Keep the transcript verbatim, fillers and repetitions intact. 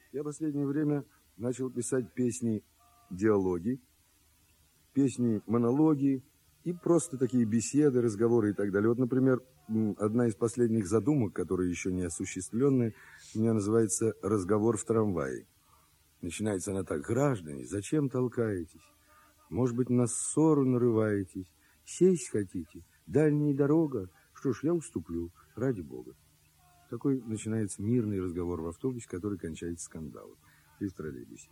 Я в последнее время начал писать песни-диалоги, песни-монологи и просто такие беседы, разговоры и так далее. Вот, например, одна из последних задумок, которая еще не осуществленная, у меня называется «Разговор в трамвае». Начинается она так: «Граждане, зачем толкаетесь? Может быть, на ссору нарываетесь? Сесть хотите? Дальняя дорога? Что ж, я уступлю, ради бога». Такой начинается мирный разговор в автобусе, который кончается скандалом. И в троллейбусе.